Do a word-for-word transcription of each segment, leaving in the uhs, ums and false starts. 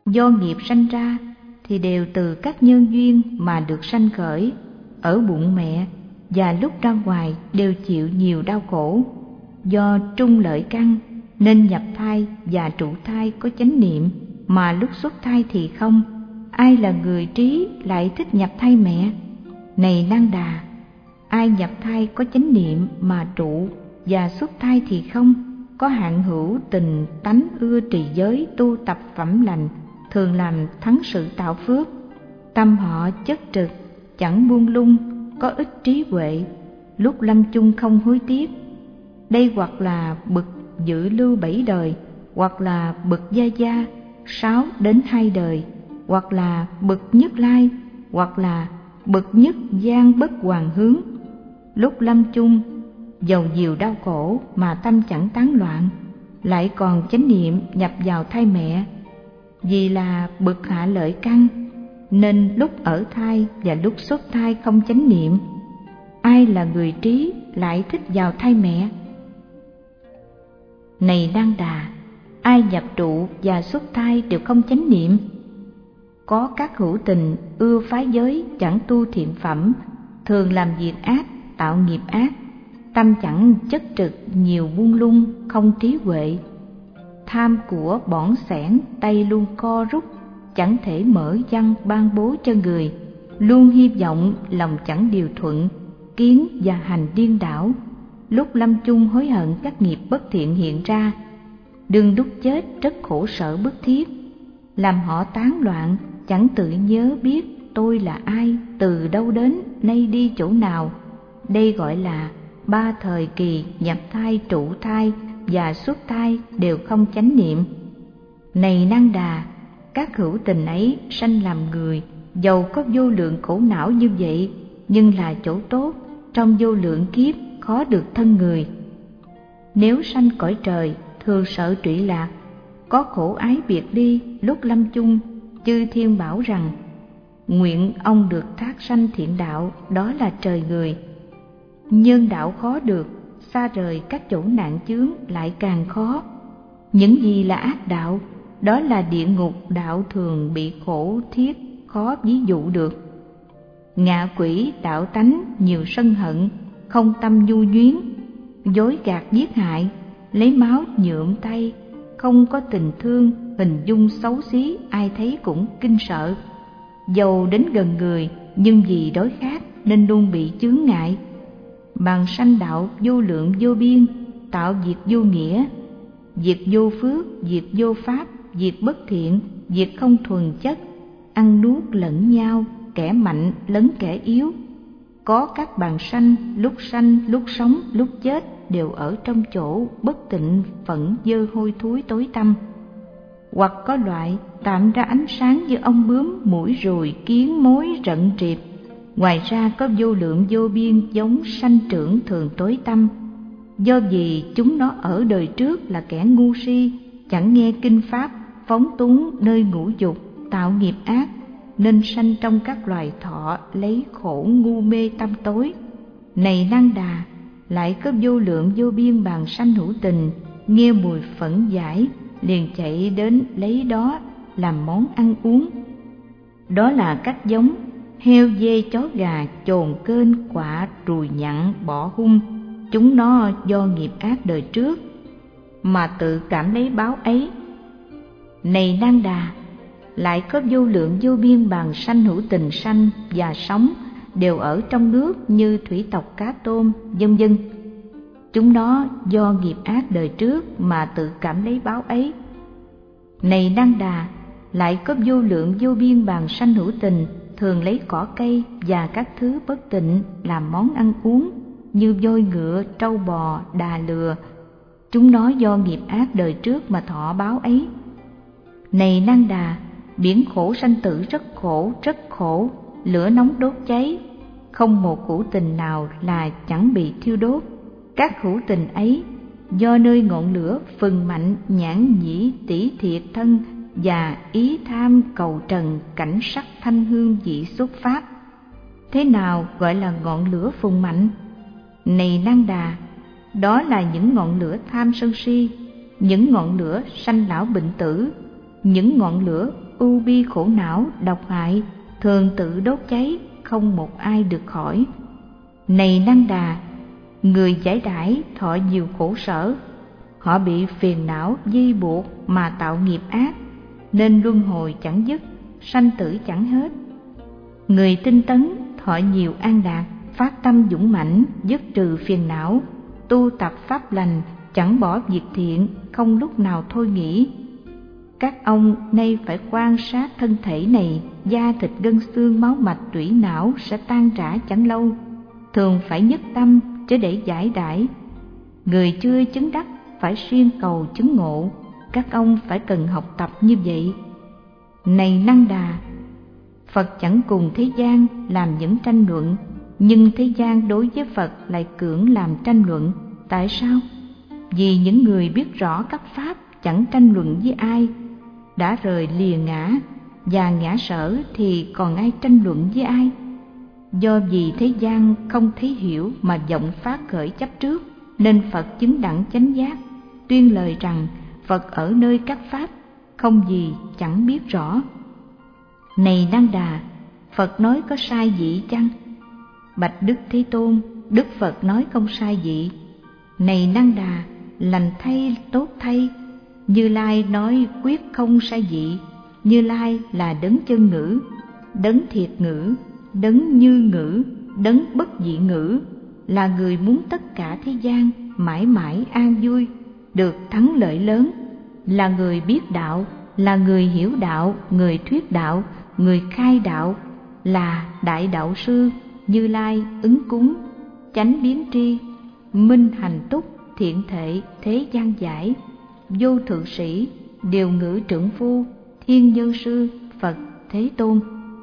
Do nghiệp sanh ra thì đều từ các nhân duyên mà được sanh khởi ở bụng mẹ, và lúc ra ngoài đều chịu nhiều đau khổ. Do trung lợi căn nên nhập thai và trụ thai có chánh niệm, mà lúc xuất thai thì không. Ai là người trí lại thích nhập thai mẹ? Này Nang Đà, ai nhập thai có chánh niệm mà trụ và xuất thai thì không, có hạn hữu tình tánh ưa trì giới, tu tập phẩm lành, thường làm thắng sự tạo phước. Tâm họ chất trực, chẳng buông lung, có ít trí huệ, lúc lâm chung không hối tiếc. Đây hoặc là bậc dự lưu bảy đời, hoặc là bậc gia gia sáu đến hai đời, hoặc là bậc nhất lai, hoặc là bậc nhất gian bất hoàn hướng. Lúc lâm chung dầu nhiều đau khổ mà tâm chẳng tán loạn, lại còn chánh niệm nhập vào thai mẹ. Vì là bậc hạ lợi căn nên lúc ở thai và lúc xuất thai không chánh niệm. Ai là người trí lại thích vào thai mẹ? Này Nang Đà, ai nhập trụ và xuất thai đều không chánh niệm. Có các hữu tình ưa phá giới, chẳng tu thiện phẩm, thường làm việc ác, tạo nghiệp ác, tâm chẳng chất trực, nhiều buông lung, không trí huệ. Tham của bỏn sẻn, tay luôn co rút, chẳng thể mở văn ban bố cho người, luôn hy vọng lòng chẳng điều thuận, kiến và hành điên đảo. Lúc lâm chung hối hận các nghiệp bất thiện hiện ra, đương lúc chết rất khổ sở bức thiết, làm họ tán loạn, chẳng tự nhớ biết tôi là ai, từ đâu đến, nay đi chỗ nào. Đây gọi là ba thời kỳ nhập thai, trụ thai và xuất thai đều không chánh niệm. Này Nang Đà, các hữu tình ấy sanh làm người, dầu có vô lượng khổ não như vậy, nhưng là chỗ tốt, trong vô lượng kiếp khó được thân người. Nếu sanh cõi trời, thường sợ trụy lạc, có khổ ái biệt ly, lúc lâm chung, chư thiên bảo rằng, nguyện ông được thác sanh thiện đạo, đó là trời người. Nhân đạo khó được, xa rời các chỗ nạn chướng lại càng khó. Những gì là ác đạo, đó là địa ngục đạo thường bị khổ thiết, khó ví dụ được. Ngạ quỷ đạo tánh nhiều sân hận, không tâm nhu nhuyến, dối gạt giết hại, lấy máu nhuộm tay, không có tình thương, hình dung xấu xí, ai thấy cũng kinh sợ. Dầu đến gần người, nhưng vì đói khát nên luôn bị chướng ngại. Bằng sanh đạo vô lượng vô biên, tạo việc vô nghĩa, việc vô phước, việc vô pháp, việc bất thiện, việc không thuần chất, ăn nuốt lẫn nhau, kẻ mạnh lấn kẻ yếu. Có các bàn sanh, lúc sanh, lúc sống, lúc chết đều ở trong chỗ bất tịnh, phẫn dơ hôi thối tối tăm. Hoặc có loại tạm ra ánh sáng như ong bướm, muỗi ruồi, kiến mối rận triệp. Ngoài ra có vô lượng vô biên giống sanh trưởng thường tối tăm. Do vì chúng nó ở đời trước là kẻ ngu si, chẳng nghe kinh pháp, phóng túng nơi ngũ dục, tạo nghiệp ác, nên sanh trong các loài thọ lấy khổ ngu mê tâm tối. Này Nang Đà, lại có vô lượng vô biên bàn sanh hữu tình, nghe mùi phẫn giải, liền chạy đến lấy đó làm món ăn uống. Đó là các giống heo, dê, chó, gà, chồn, kênh, quạ, ruồi, nhặn, bọ, hung. Chúng nó do nghiệp ác đời trước mà tự cảm lấy báo ấy. Này Nang Đà, lại có vô lượng vô biên bàn sanh hữu tình sanh và sống đều ở trong nước như thủy tộc, cá tôm, vân vân. Chúng nó do nghiệp ác đời trước mà tự cảm lấy báo ấy. Này Nang Đà, lại có vô lượng vô biên bàn sanh hữu tình thường lấy cỏ cây và các thứ bất tịnh làm món ăn uống, như voi ngựa, trâu bò, đà lừa. Chúng nó do nghiệp ác đời trước mà thọ báo ấy. Này Nang Đà, biển khổ sanh tử rất khổ, rất khổ, lửa nóng đốt cháy, không một hữu tình nào là chẳng bị thiêu đốt. Các hữu tình ấy do nơi ngọn lửa phừng mạnh, nhãn nhĩ tỷ thiệt thân và ý tham cầu trần, cảnh sắc thanh hương vị xuất pháp. Thế nào gọi là ngọn lửa phùng mạnh? Này Nang Đà, đó là những ngọn lửa tham sân si, những ngọn lửa sanh lão bệnh tử, những ngọn lửa ưu bi khổ não, độc hại, thường tự đốt cháy, không một ai được khỏi. Này Năng Đà, người giải đãi thọ nhiều khổ sở, họ bị phiền não di buộc mà tạo nghiệp ác, nên luân hồi chẳng dứt, sanh tử chẳng hết. Người tinh tấn thọ nhiều an lạc, phát tâm dũng mãnh, dứt trừ phiền não, tu tập pháp lành, chẳng bỏ việc thiện, không lúc nào thôi nghỉ. Các ông nay phải quan sát thân thể này, da thịt gân xương máu mạch tủy não sẽ tan rã chẳng lâu, thường phải nhất tâm chứ để giải đãi. Người chưa chứng đắc phải siêng cầu chứng ngộ, các ông phải cần học tập như vậy. Này Năng Đà, Phật chẳng cùng thế gian làm những tranh luận, nhưng thế gian đối với Phật lại cưỡng làm tranh luận. Tại sao? Vì những người biết rõ các pháp chẳng tranh luận với ai, đã rời lìa ngã và ngã sở thì còn ai tranh luận với ai? Do vì thế gian không thấy hiểu mà vọng phát khởi chấp trước, nên Phật chứng đẳng chánh giác, tuyên lời rằng Phật ở nơi các pháp, không gì chẳng biết rõ. Này Năng Đà, Phật nói có sai dị chăng? Bạch Đức Thế Tôn, Đức Phật nói không sai dị. Này Năng Đà, lành thay, tốt thay, Như Lai nói quyết không sai dị. Như Lai là đấng chân ngữ, đấng thiệt ngữ, đấng như ngữ, đấng bất dị ngữ, là người muốn tất cả thế gian mãi mãi an vui, được thắng lợi lớn, là người biết đạo, là người hiểu đạo, người thuyết đạo, người khai đạo, là đại đạo sư. Như Lai ứng cúng, chánh biến tri, minh hành túc, thiện thệ, thế gian giải, vô thượng sĩ, điều ngữ trượng phu, thiên nhân sư, Phật Thế Tôn.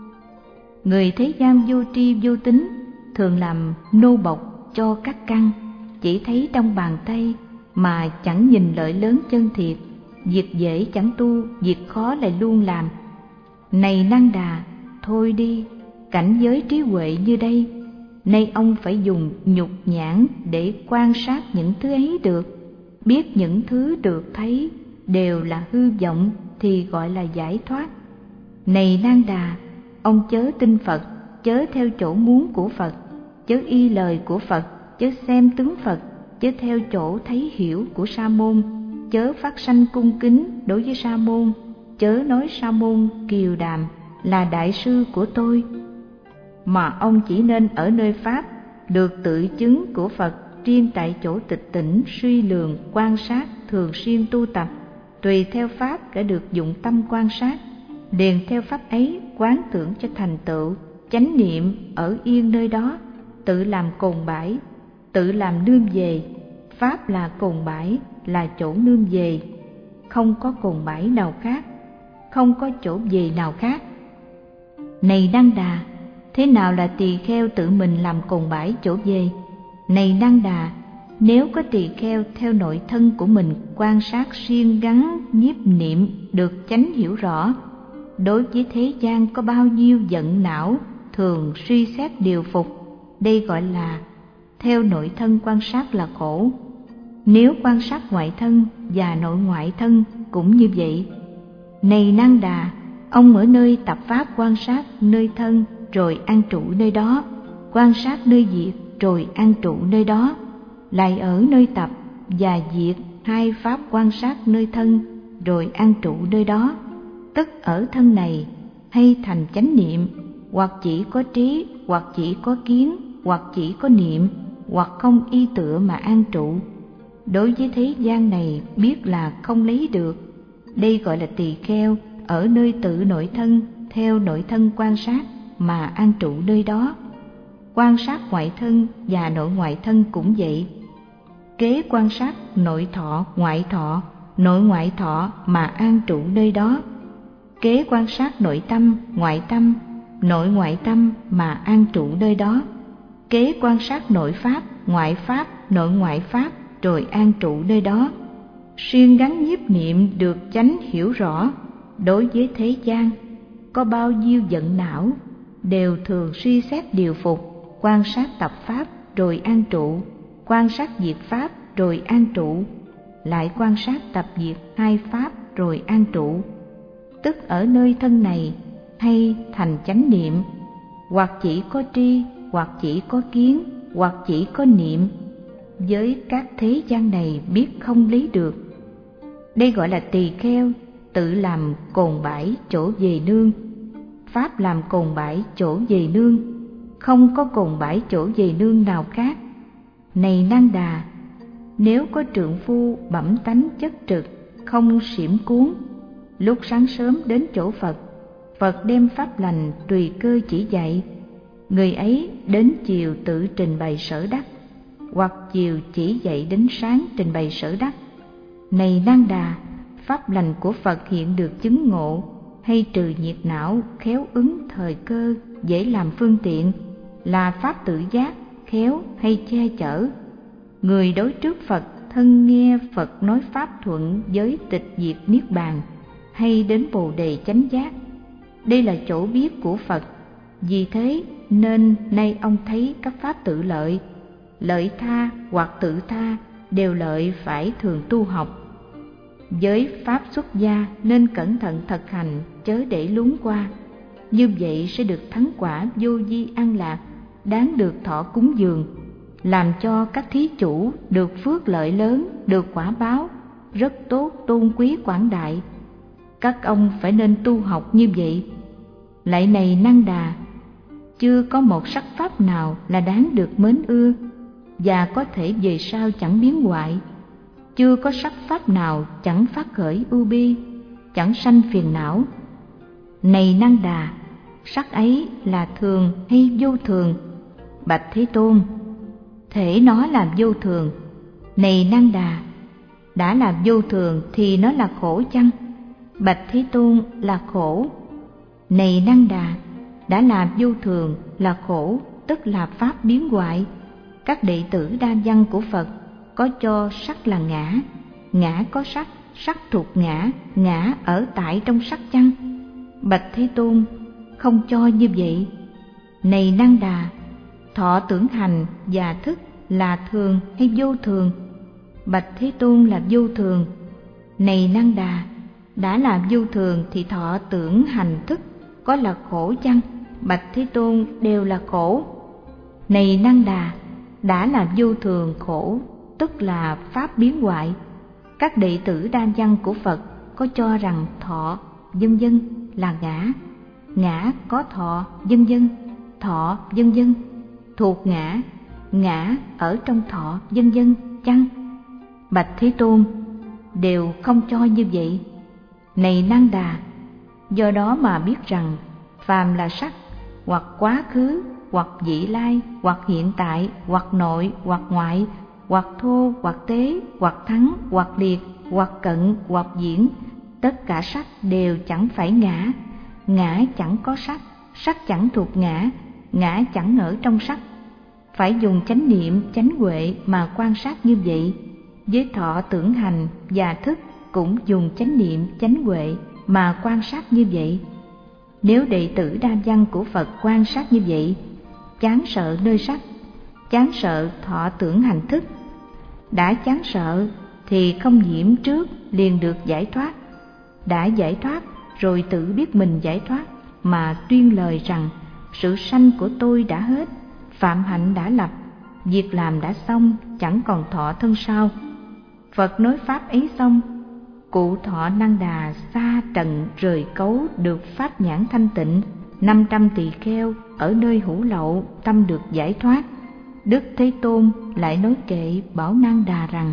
Người thế gian vô tri vô tín, thường làm nô bộc cho các căn, chỉ thấy trong bàn tay mà chẳng nhìn lợi lớn chân thiệt, việc dễ chẳng tu, việc khó lại luôn làm. Này Năng Đà, thôi đi, cảnh giới trí huệ như đây, nay ông phải dùng nhục nhãn để quan sát những thứ ấy được, biết những thứ được thấy đều là hư vọng thì gọi là giải thoát. Này Năng Đà, ông chớ tin Phật, chớ theo chỗ muốn của Phật, chớ y lời của Phật, chớ xem tướng Phật, chớ theo chỗ thấy hiểu của Sa môn, chớ phát sanh cung kính đối với Sa môn, chớ nói Sa môn Kiều Đàm là đại sư của tôi, mà ông chỉ nên ở nơi pháp được tự chứng của Phật, riêng tại chỗ tịch tỉnh suy lường quan sát, thường xuyên tu tập, tùy theo pháp đã được dụng tâm quan sát, liền theo pháp ấy quán tưởng cho thành tựu chánh niệm, ở yên nơi đó, tự làm cồn bãi, tự làm nương về. Pháp là cồn bãi, là chỗ nương về, không có cồn bãi nào khác, không có chỗ về nào khác. Này Năng Đà, thế nào là tỳ kheo tự mình làm cồn bãi chỗ về? Này Năng Đà, nếu có tỳ kheo theo nội thân của mình quan sát siêng gắn nhiếp niệm được chánh hiểu rõ, đối với thế gian có bao nhiêu giận não, thường suy xét điều phục, đây gọi là theo nội thân quan sát là khổ. Nếu quan sát ngoại thân và nội ngoại thân cũng như vậy. Này Năng Đà, ông ở nơi tập pháp quan sát nơi thân rồi an trụ nơi đó, quan sát nơi diệt rồi an trụ nơi đó, lại ở nơi tập và diệt hai pháp quan sát nơi thân rồi an trụ nơi đó, tức ở thân này hay thành chánh niệm, hoặc chỉ có trí, hoặc chỉ có kiến, hoặc chỉ có niệm, hoặc không y tựa mà an trụ. Đối với thế gian này biết là không lấy được, đây gọi là tỳ kheo ở nơi tự nội thân, theo nội thân quan sát mà an trụ nơi đó. Quan sát ngoại thân và nội ngoại thân cũng vậy, kế quan sát nội thọ, ngoại thọ, nội ngoại thọ mà an trụ nơi đó, kế quan sát nội tâm, ngoại tâm, nội ngoại tâm mà an trụ nơi đó, kế quan sát nội pháp, ngoại pháp, nội ngoại pháp rồi an trụ nơi đó. Siêng gắn nhiếp niệm được chánh hiểu rõ, đối với thế gian có bao nhiêu giận não, đều thường suy xét điều phục, quan sát tập pháp rồi an trụ, quan sát diệt pháp rồi an trụ, lại quan sát tập diệt hai pháp rồi an trụ, tức ở nơi thân này, hay thành chánh niệm, hoặc chỉ có tri, hoặc chỉ có kiến, hoặc chỉ có niệm, với các thế gian này biết không lý được. Đây gọi là tỳ kheo, tự làm cồn bãi chỗ về nương. Pháp làm cồn bãi chỗ về nương, không có cồn bãi chỗ về nương nào khác. Này Nang Đà, nếu có trượng phu bẩm tánh chất trực, không xiểm cuốn, lúc sáng sớm đến chỗ Phật, Phật đem pháp lành tùy cơ chỉ dạy, người ấy đến chiều tự trình bày sở đắc, hoặc chiều chỉ dạy đến sáng trình bày sở đắc. Này Nang Đà, pháp lành của Phật hiện được chứng ngộ, hay trừ nhiệt não, khéo ứng thời cơ, dễ làm phương tiện, là pháp tự giác, khéo hay che chở. Người đối trước Phật thân nghe Phật nói pháp thuận với tịch diệt niết bàn, hay đến Bồ đề chánh giác. Đây là chỗ biết của Phật. Vì thế nên nay ông thấy các pháp tự lợi, lợi tha hoặc tự tha đều lợi phải thường tu học. Với pháp xuất gia nên cẩn thận thực hành, chớ để luống qua. Như vậy sẽ được thắng quả vô vi an lạc, đáng được thọ cúng dường, làm cho các thí chủ được phước lợi lớn, được quả báo rất tốt, tôn quý quảng đại. Các ông phải nên tu học như vậy. Lại này Nang Đà, chưa có một sắc pháp nào là đáng được mến ưa, và có thể về sau chẳng biến hoại. Chưa có sắc pháp nào chẳng phát khởi ưu bi, chẳng sanh phiền não. Này Nang Đà, sắc ấy là thường hay vô thường? Bạch Thế Tôn, thể nó là vô thường. Này Nang Đà, đã là vô thường thì nó là khổ chăng? Bạch Thế Tôn, là khổ. Này Nang Đà, đã là vô thường là khổ, tức là pháp biến hoại. Các đệ tử đa văn của Phật có cho sắc là ngã, ngã có sắc, sắc thuộc ngã, ngã ở tại trong sắc chăng? Bạch Thế Tôn, không cho như vậy. Này Nang Đà, thọ tưởng hành và thức là thường hay vô thường? Bạch Thế Tôn, là vô thường. Này Nang Đà, đã là vô thường thì thọ tưởng hành thức có là khổ chăng? Bạch Thế Tôn, đều là khổ. Này Nang Đà, đã là vô thường khổ, tức là pháp biến hoại. Các đệ tử đa văn của Phật có cho rằng thọ vân vân là ngã, ngã có thọ vân vân, thọ vân vân thuộc ngã, ngã ở trong thọ vân vân chăng? Bạch Thế Tôn, đều không cho như vậy. Này Nang Đà, do đó mà biết rằng phàm là sắc, hoặc quá khứ, hoặc vị lai, hoặc hiện tại, hoặc nội, hoặc ngoại, hoặc thô, hoặc tế, hoặc thắng, hoặc liệt, hoặc cận, hoặc diễn, tất cả sắc đều chẳng phải ngã. Ngã chẳng có sắc, sắc chẳng thuộc ngã, ngã chẳng ở trong sắc. Phải dùng chánh niệm, chánh huệ mà quan sát như vậy. Với thọ tưởng hành và thức cũng dùng chánh niệm, chánh huệ mà quan sát như vậy. Nếu đệ tử đa văn của Phật quan sát như vậy, chán sợ nơi sắc, chán sợ thọ tưởng hành thức, đã chán sợ thì không nhiễm trước liền được giải thoát. Đã giải thoát rồi tự biết mình giải thoát mà tuyên lời rằng sự sanh của tôi đã hết, phạm hạnh đã lập, việc làm đã xong, chẳng còn thọ thân sau. Phật nói pháp ấy xong, cụ thọ Nang Đà xa trần rời cấu được pháp nhãn thanh tịnh, năm trăm tỳ kheo ở nơi hữu lậu tâm được giải thoát. Đức Thế Tôn lại nói kệ bảo Nang Đà rằng: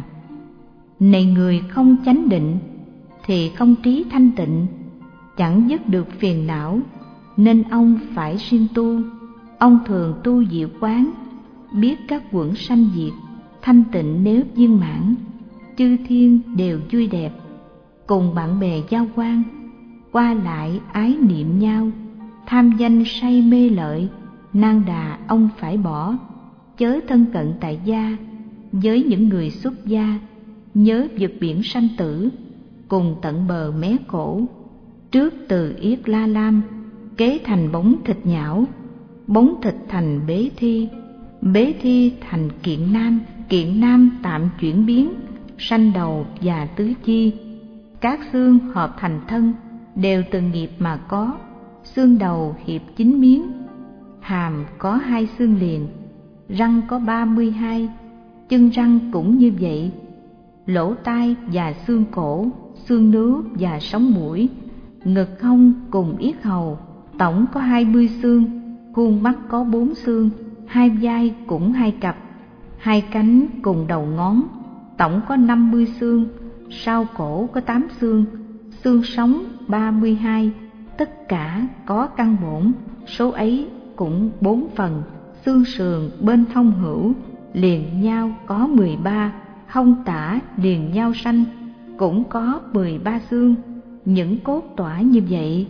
này người không chánh định thì không trí thanh tịnh, chẳng dứt được phiền não, nên ông phải siêng tu. Ông thường tu diệu quán, biết các quẩn sanh diệt, thanh tịnh nếu viên mãn, chư thiên đều vui đẹp, cùng bạn bè giao quan, qua lại ái niệm nhau, tham danh say mê lợi, Nang Đà ông phải bỏ, chớ thân cận tại gia, với những người xuất gia, nhớ vượt biển sanh tử, cùng tận bờ mé cổ, trước từ yết la lam, kế thành bóng thịt nhão, bóng thịt thành bế thi, bế thi thành kiện nam, kiện nam tạm chuyển biến, sanh đầu và tứ chi, các xương hợp thành thân, đều từ nghiệp mà có. Xương đầu hiệp chín miếng, hàm có hai xương liền, răng có ba mươi hai, chân răng cũng như vậy. Lỗ tai và xương cổ, xương nướu và sống mũi, ngực hông cùng yết hầu, tổng có hai mươi xương. Khuôn mắt có bốn xương, hai vai cũng hai cặp, hai cánh cùng đầu ngón, tổng có năm mươi xương. Sau cổ có tám xương, xương sống ba mươi hai, tất cả có căn bổn, số ấy cũng bốn phần. Xương sườn bên hông hữu liền nhau có mười ba, hông tả liền nhau sanh cũng có mười ba xương. Những cốt tỏa như vậy,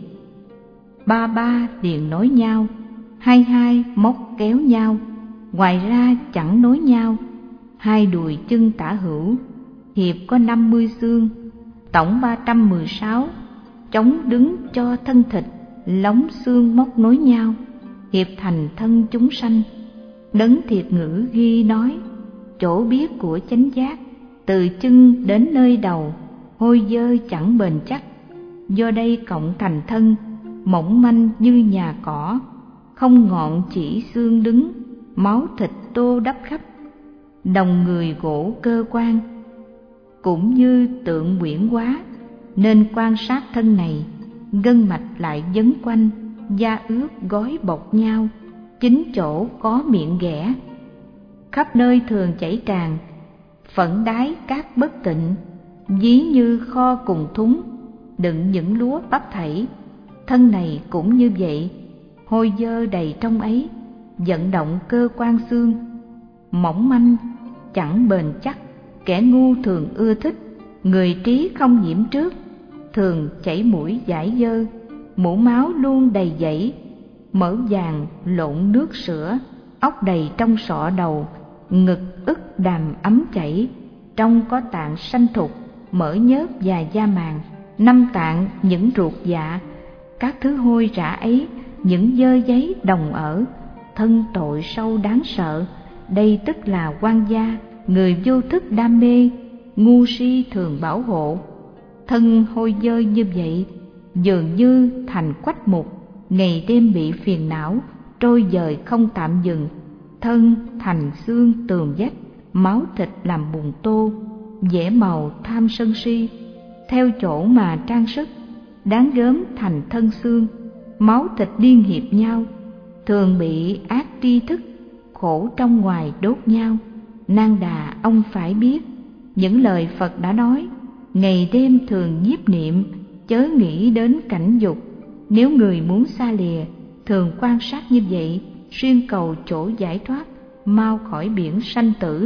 ba ba liền nối nhau, hai hai móc kéo nhau, ngoài ra chẳng nối nhau. Hai đùi chân tả hữu hiệp có năm mươi xương, tổng ba trăm mười sáu, chống đứng cho thân thịt, lóng xương móc nối nhau, hiệp thành thân chúng sanh. Đấng Thiệt Ngữ ghi nói, chỗ biết của chánh giác, từ chân đến nơi đầu, hôi dơ chẳng bền chắc. Do đây cộng thành thân, mỏng manh như nhà cỏ, không ngọn chỉ xương đứng, máu thịt tô đắp khắp. Đồng người gỗ cơ quan, cũng như tượng quyển hóa, nên quan sát thân này. Gân mạch lại vấn quanh, da ướt gói bọc nhau, chính chỗ có miệng ghẻ, khắp nơi thường chảy tràn, phẫn đái các bất tịnh, ví như kho cùng thúng, đựng những lúa bắp thảy. Thân này cũng như vậy, hôi dơ đầy trong ấy, vận động cơ quan xương, mỏng manh, chẳng bền chắc. Kẻ ngu thường ưa thích, người trí không nhiễm trước, thường chảy mũi giải dơ, mũ máu luôn đầy dẫy, mỡ vàng lộn nước sữa, ốc đầy trong sọ đầu, ngực ức đàm ấm chảy, trong có tạng sanh thục, mỡ nhớt và da màng, năm tạng những ruột dạ. Các thứ hôi rã ấy, những dơ giấy đồng ở, thân tội sâu đáng sợ. Đây tức là oan gia, người vô thức đam mê, ngu si thường bảo hộ. Thân hôi dơ như vậy, dường như thành quách mục, ngày đêm bị phiền não, trôi dời không tạm dừng. Thân thành xương tường vách, máu thịt làm bùn tô, vẽ màu tham sân si, theo chỗ mà trang sức, đáng gớm thành thân xương, máu thịt liên hiệp nhau, thường bị ác tri thức, khổ trong ngoài đốt nhau. Nang Đà, ông phải biết, những lời Phật đã nói, ngày đêm thường nhiếp niệm, chớ nghĩ đến cảnh dục. Nếu người muốn xa lìa, thường quan sát như vậy, xuyên cầu chỗ giải thoát, mau khỏi biển sanh tử.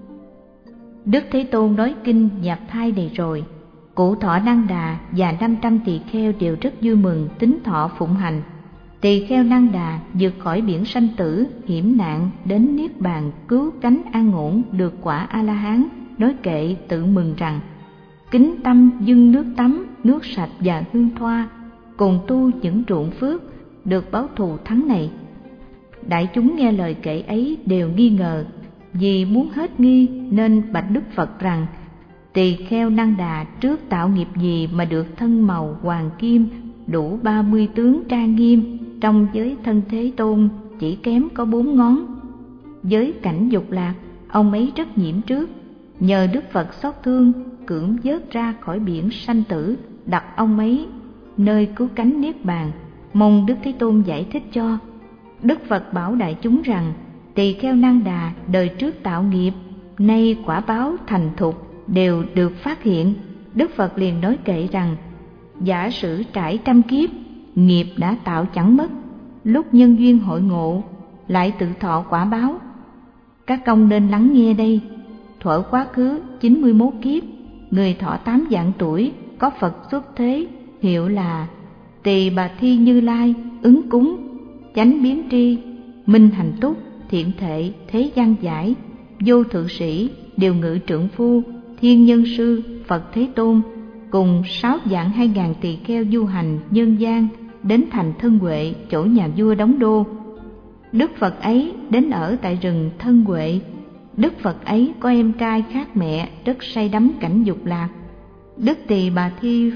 Đức Thế Tôn nói kinh nhập thai này rồi, Cụ Thọ Nang Đà và năm trăm tỳ kheo đều rất vui mừng tín thọ phụng hành. Tỳ kheo Nang Đà vượt khỏi biển sanh tử hiểm nạn đến niết bàn, cứu cánh an ổn, được quả A La Hán, nói kệ tự mừng rằng: kính tâm dâng nước tắm, nước sạch và hương thoa, cùng tu những ruộng phước, được báo thù thắng này. Đại chúng nghe lời kệ ấy đều nghi ngờ, vì muốn hết nghi nên bạch Đức Phật rằng: tỳ kheo Nang Đà trước tạo nghiệp gì mà được thân màu hoàng kim, đủ ba mươi tướng trang nghiêm, trong giới thân Thế Tôn chỉ kém có bốn ngón. Giới cảnh dục lạc, ông ấy rất nhiễm trước, nhờ Đức Phật xót thương cưỡng vớt ra khỏi biển sanh tử, đặt ông ấy nơi cứu cánh niết bàn, mong Đức Thế Tôn giải thích cho. Đức Phật bảo đại chúng rằng: tỳ kheo Nang Đà đời trước tạo nghiệp, nay quả báo thành thục đều được phát hiện. Đức Phật liền nói kệ rằng: giả sử trải trăm kiếp, nghiệp đã tạo chẳng mất, lúc nhân duyên hội ngộ lại tự thọ quả báo. Các công nên lắng nghe đây. Thuở quá khứ chín mươi mốt kiếp, người thọ tám vạn tuổi, có Phật xuất thế, hiệu là Tỳ Bà Thi Như Lai, ứng cúng, chánh biến tri, minh hành túc, thiện thệ, thế gian giải, vô thượng sĩ, điều ngự trượng phu, thiên nhân sư, Phật Thế Tôn, cùng sáu vạn hai ngàn tỳ kheo du hành nhân gian, đến thành Thân Huệ, chỗ nhà vua đóng đô. Đức Phật ấy đến ở tại rừng Thân Huệ. Đức Phật ấy có em trai khác mẹ, rất say đắm cảnh dục lạc. Đức Tỳ Bà Thi Phật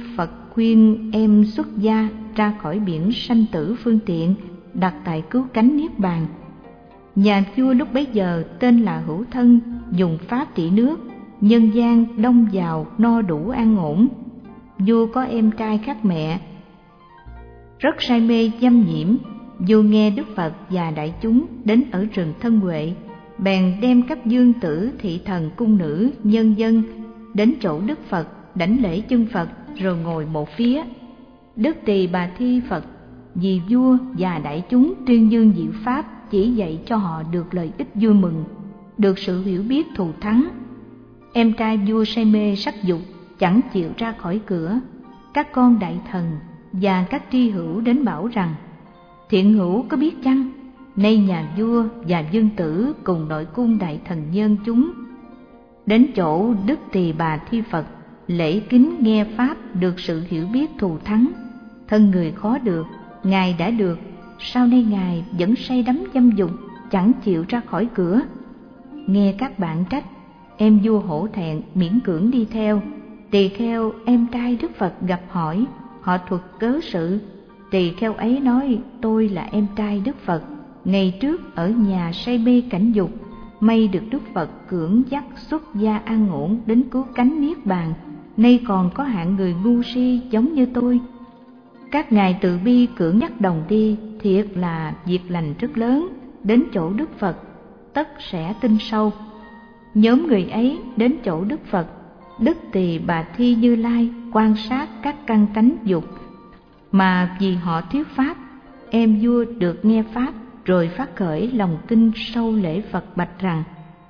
khuyên em xuất gia ra khỏi biển sanh tử phương tiện, đặt tại cứu cánh niết bàn. Nhà vua lúc bấy giờ tên là Hữu Thân, dùng pháp trị nước, nhân gian đông giàu no đủ an ổn. Vua có em trai khác mẹ, rất say mê dâm nhiễm. Vua nghe Đức Phật và đại chúng đến ở rừng Thân Huệ, bèn đem các dương tử, thị thần, cung nữ, nhân dân đến chỗ Đức Phật, đảnh lễ chân Phật rồi ngồi một phía. Đức Tỳ Bà Thi Phật vì vua và đại chúng tuyên dương diệu pháp, chỉ dạy cho họ được lợi ích vui mừng, được sự hiểu biết thù thắng. Em trai vua say mê sắc dục, chẳng chịu ra khỏi cửa. Các con đại thần và các tri hữu đến bảo rằng: Thiện hữu có biết chăng, nay nhà vua và dương tử cùng nội cung đại thần nhân chúng đến chỗ Đức Tỳ Bà Thi Phật, lễ kính nghe pháp, được sự hiểu biết thù thắng. Thân người khó được, Ngài đã được, sau nay Ngài vẫn say đắm dâm dục, chẳng chịu ra khỏi cửa. Nghe các bạn trách, em vua hổ thẹn miễn cưỡng đi theo. Tỳ kheo em trai Đức Phật gặp hỏi, họ thuật cớ sự. Tỳ kheo ấy nói: tôi là em trai Đức Phật, ngày trước ở nhà say mê cảnh dục, may được Đức Phật cưỡng dắt xuất gia an ổn đến cứu cánh niết bàn. Nay còn có hạng người ngu si giống như tôi, các ngài từ bi cưỡng dắt đồng đi, thiệt là việc lành rất lớn. Đến chỗ Đức Phật tất sẽ tin sâu. Nhóm người ấy đến chỗ Đức Phật. Đức Tỳ Bà Thi Như Lai quan sát các căn tánh dục, mà vì họ thuyết pháp, em vua được nghe pháp, rồi phát khởi lòng tin sâu lễ Phật bạch rằng: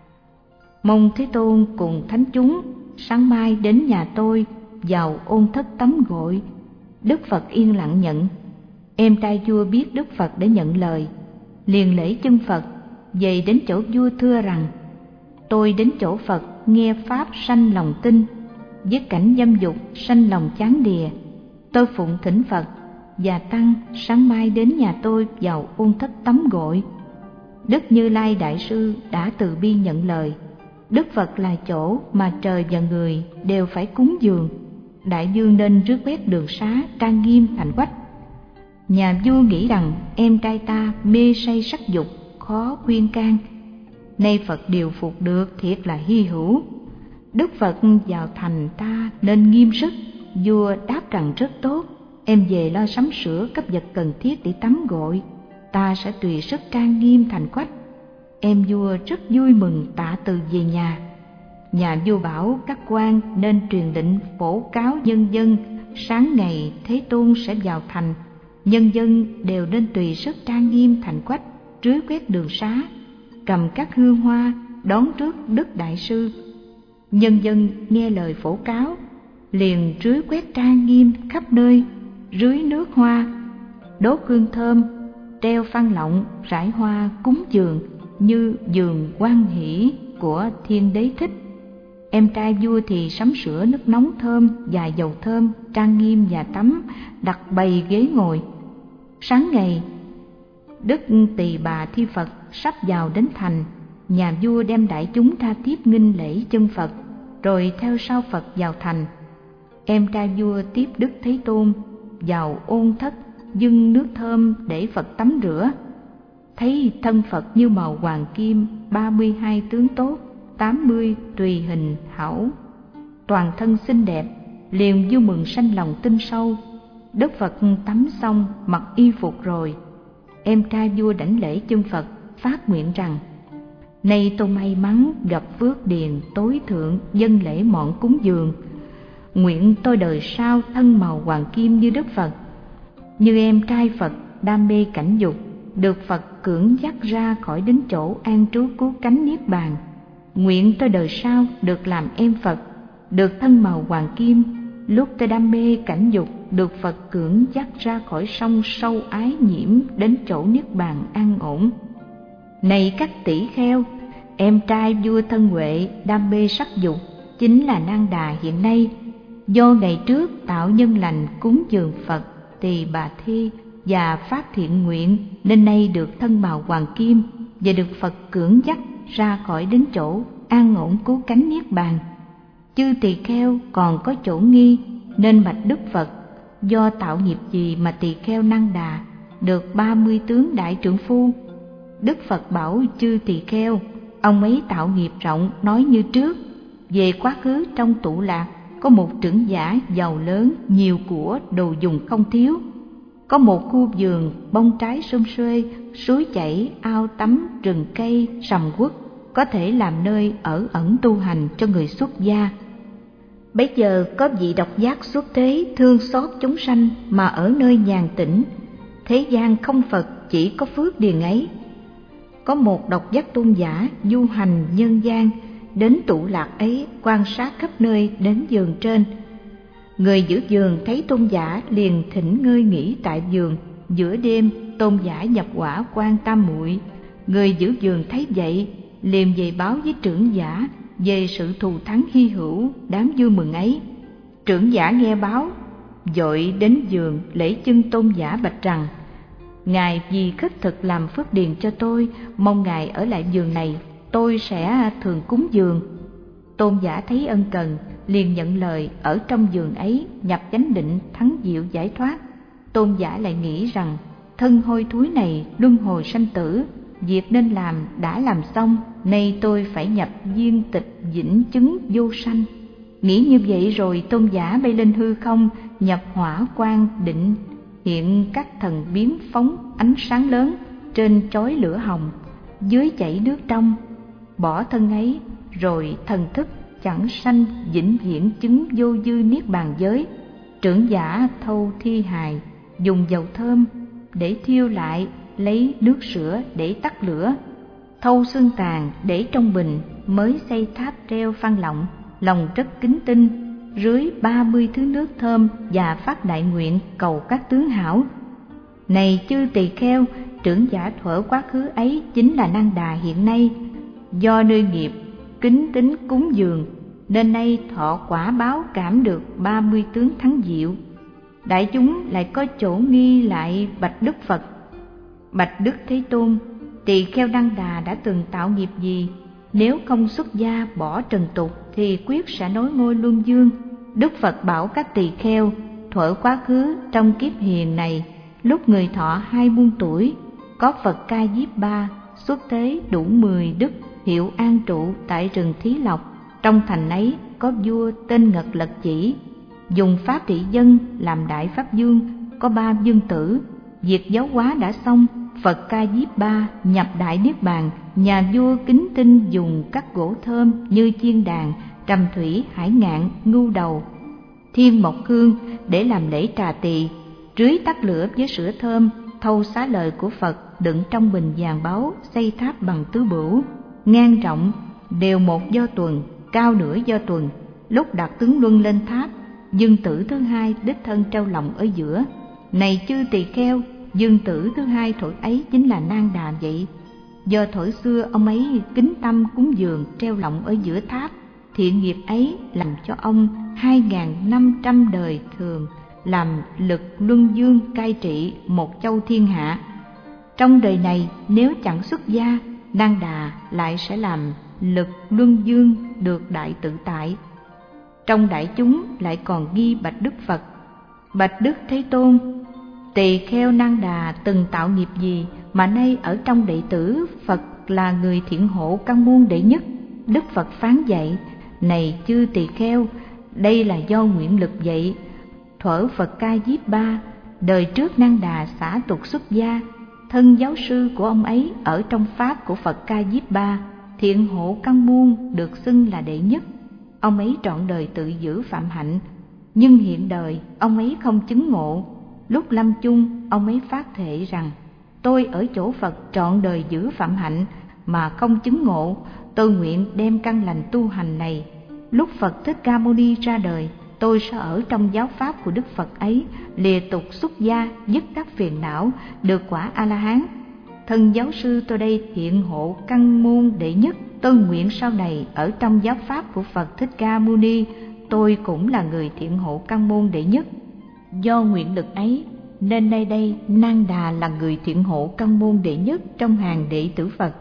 mong Thế Tôn cùng thánh chúng sáng mai đến nhà tôi vào ôn thất tắm gội. Đức Phật yên lặng nhận. Em trai vua biết Đức Phật đã nhận lời, liền lễ chân Phật, về đến chỗ vua thưa rằng: tôi đến chỗ Phật nghe pháp sanh lòng tin, với cảnh dâm dục sanh lòng chán đìa. Tôi phụng thỉnh Phật và tăng sáng mai đến nhà tôi vào ôn thất tắm gội. Đức Như Lai Đại Sư đã từ bi nhận lời. Đức Phật là chỗ mà trời và người đều phải cúng dường. Đại vương nên rước quét đường xá, trang nghiêm thành quách. Nhà vua nghĩ rằng em trai ta mê say sắc dục, khó khuyên can. Nay Phật điều phục được, thiệt là hy hữu. Đức Phật vào thành ta nên nghiêm sức. Vua đáp rằng rất tốt, em về lo sắm sửa cấp vật cần thiết để tắm gội, ta sẽ tùy sức trang nghiêm thành quách. Em vua rất vui mừng tạ từ về nhà. Nhà vua bảo các quan nên truyền lệnh phổ cáo nhân dân, sáng ngày Thế Tôn sẽ vào thành, nhân dân đều nên tùy sức trang nghiêm thành quách, rưới quét đường xá, cầm các hương hoa đón trước Đức Đại Sư. Nhân dân nghe lời phổ cáo, liền rưới quét trang nghiêm khắp nơi, rưới nước hoa, đốt hương thơm, treo phan lọng, rải hoa cúng dường như giường hoan hỷ của Thiên Đế Thích. Em trai vua thì sắm sửa nước nóng thơm và dầu thơm, trang nghiêm và tắm, đặt bày ghế ngồi. Sáng ngày, Đức Tỳ Bà Thi Phật sắp vào đến thành, nhà vua đem đại chúng tha tiếp nghinh lễ chân Phật, rồi theo sau Phật vào thành. Em trai vua tiếp Đức Thế Tôn vào ôn thất, dâng nước thơm để Phật tắm rửa. Thấy thân Phật như màu hoàng kim, ba mươi hai tướng tốt, tám mươi tùy hình hảo, toàn thân xinh đẹp, liền vui mừng sanh lòng tin sâu. Đức Phật tắm xong mặc y phục rồi, em trai vua đảnh lễ chân Phật, phát nguyện rằng: nay tôi may mắn gặp phước điền tối thượng, dâng lễ mọn cúng dường, nguyện tôi đời sau thân màu hoàng kim như Đức Phật. Như em trai Phật đam mê cảnh dục, được Phật cưỡng dắt ra khỏi đến chỗ an trú cứu cánh niết bàn, nguyện tôi đời sau được làm em Phật, được thân màu hoàng kim. Lúc tôi đam mê cảnh dục, được Phật cưỡng dắt ra khỏi sông sâu ái nhiễm đến chỗ niết bàn an ổn. Này các tỷ kheo, em trai vua Thân Huệ đam mê sắc dục chính là Nan Đà hiện nay, do ngày trước tạo nhân lành cúng dường Phật Tỳ Bà Thi và phát thiện nguyện, nên nay được thân màu hoàng kim và được Phật cưỡng dắt ra khỏi đến chỗ an ổn cứu cánh niết bàn. Chư tỳ kheo còn có chỗ nghi, nên bạch Đức Phật Do tạo nghiệp gì mà tỳ kheo Năng Đà được ba mươi tướng đại trượng phu? Đức Phật bảo chư tỳ kheo, ông ấy tạo nghiệp rộng nói như trước. Về quá khứ trong tụ lạc, có một trưởng giả giàu lớn, nhiều của, đồ dùng không thiếu. Có một khu vườn, bông trái sum xuê, suối chảy, ao tắm, rừng cây, sầm uất, có thể làm nơi ở ẩn tu hành cho người xuất gia. Bấy giờ có vị độc giác xuất thế thương xót chúng sanh mà ở nơi nhàn tĩnh. Thế gian không Phật, chỉ có phước điền ấy. Có một độc giác tôn giả du hành nhân gian, đến tụ lạc ấy quan sát khắp nơi đến vườn trên. Người giữ vườn thấy tôn giả liền thỉnh ngơi nghỉ tại vườn. Giữa đêm tôn giả nhập quả quan tam muội. Người giữ vườn thấy vậy liền về báo với trưởng giả về sự thù thắng hy hữu đáng vui mừng ấy. Trưởng giả nghe báo, vội đến vườn lễ chân tôn giả bạch rằng: Ngài vì khất thực làm phước điền cho tôi, mong Ngài ở lại vườn này, tôi sẽ thường cúng dường. Tôn giả thấy ân cần, liền nhận lời ở trong vườn ấy, nhập chánh định thắng diệu giải thoát. Tôn giả lại nghĩ rằng thân hôi thối này luân hồi sanh tử, việc nên làm đã làm xong, nay tôi phải nhập viên tịch vĩnh chứng vô sanh. Nghĩ như vậy rồi tôn giả bay lên hư không, nhập hỏa quang định, hiện các thần biến phóng ánh sáng lớn, trên chói lửa hồng, dưới chảy nước trong. Bỏ thân ấy rồi thần thức chẳng sanh vĩnh viễn chứng vô dư niết bàn giới. Trưởng giả thâu thi hài, dùng dầu thơm để thiêu lại, lấy nước sữa để tắt lửa, thâu xương tàn để trong bình, mới xây tháp treo phan lọng, lòng rất kính tinh, rưới ba mươi thứ nước thơm và phát đại nguyện cầu các tướng hảo. Này chư tỳ kheo, trưởng giả thuở quá khứ ấy chính là Năng Đà hiện nay. Do nơi nghiệp kính tính cúng dường, nên nay thọ quả báo cảm được ba mươi tướng thắng diệu. Đại chúng lại có chỗ nghi lại bạch Đức Phật: Bạch Đức Thế Tôn, tỳ kheo Năng Đà đã từng tạo nghiệp gì? Nếu không xuất gia bỏ trần tục thì quyết sẽ nối ngôi luân dương. Đức Phật bảo các tỳ kheo: thuở quá khứ trong kiếp hiền này, lúc người thọ hai muôn tuổi, có Phật Ca Diếp Ba xuất thế đủ mười đức, hiệu an trụ tại rừng Thí Lộc. Trong thành ấy có vua tên Ngật Lật Chỉ, dùng pháp trị dân làm đại pháp vương, có ba vương tử. Việc giáo hóa đã xong, Phật Ca Diếp Ba nhập đại niết bàn. Nhà vua kính tinh dùng các gỗ thơm như chiên đàn, trầm thủy, hải ngạn, ngưu đầu, thiên mộc hương để làm lễ trà tỳ, rưới tắt lửa với sữa thơm, thâu xá lợi của Phật đựng trong bình vàng báu, xây tháp bằng tứ bửu, ngang rộng đều một do tuần, cao nửa do tuần. Lúc đặt tướng luân lên tháp, dương tử thứ hai đích thân treo lọng ở giữa. Này chư tỳ kheo, dương tử thứ hai thổi ấy chính là Nan Đà vậy. Do thổi xưa ông ấy kính tâm cúng dường treo lọng ở giữa tháp, thiện nghiệp ấy làm cho ông hai ngàn năm trăm đời thường làm lực luân dương cai trị một châu thiên hạ. Trong đời này nếu chẳng xuất gia, Nan Đà lại sẽ làm lực luân dương được đại tự tại. Trong đại chúng lại còn ghi bạch Đức Phật: Bạch Đức Thế Tôn, tỳ kheo Nan Đà từng tạo nghiệp gì mà nay ở trong đệ tử Phật là người thiện hộ căn môn đệ nhất? Đức Phật phán dạy: Này chư tỳ kheo, đây là do nguyện lực vậy. Thuở Phật Ca Diếp Ba, đời trước Nan Đà xả tục xuất gia, thân giáo sư của ông ấy ở trong pháp của Phật Ca Diếp Ba, thiện hộ căn môn được xưng là đệ nhất. Ông ấy trọn đời tự giữ phạm hạnh, nhưng hiện đời ông ấy không chứng ngộ. Lúc lâm chung, ông ấy phát thệ rằng: Tôi ở chỗ Phật trọn đời giữ phạm hạnh mà không chứng ngộ, tôi nguyện đem căn lành tu hành này. Lúc Phật Thích Ca Mâu Ni ra đời, tôi sẽ ở trong giáo pháp của Đức Phật ấy, lìa tục xuất gia, dứt các phiền não, được quả A-la-hán. Thân giáo sư tôi đây thiện hộ căn môn đệ nhất, tôi nguyện sau này ở trong giáo pháp của Phật Thích Ca Mâu Ni, tôi cũng là người thiện hộ căn môn đệ nhất. Do nguyện lực ấy nên nay đây Nan Đà là người thiện hộ căn môn đệ nhất trong hàng đệ tử Phật.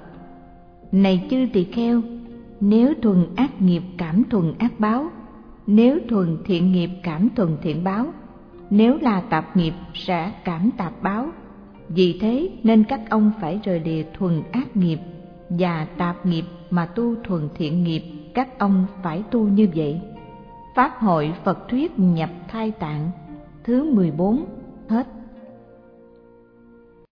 Này chư tỳ kheo, nếu thuần ác nghiệp cảm thuần ác báo, nếu thuần thiện nghiệp cảm thuần thiện báo. Nếu là tạp nghiệp sẽ cảm tạp báo. Vì thế nên các ông phải rời lìa thuần ác nghiệp và tạp nghiệp mà tu thuần thiện nghiệp, các ông phải tu như vậy. Pháp hội Phật thuyết nhập thai tạng thứ mười bốn hết.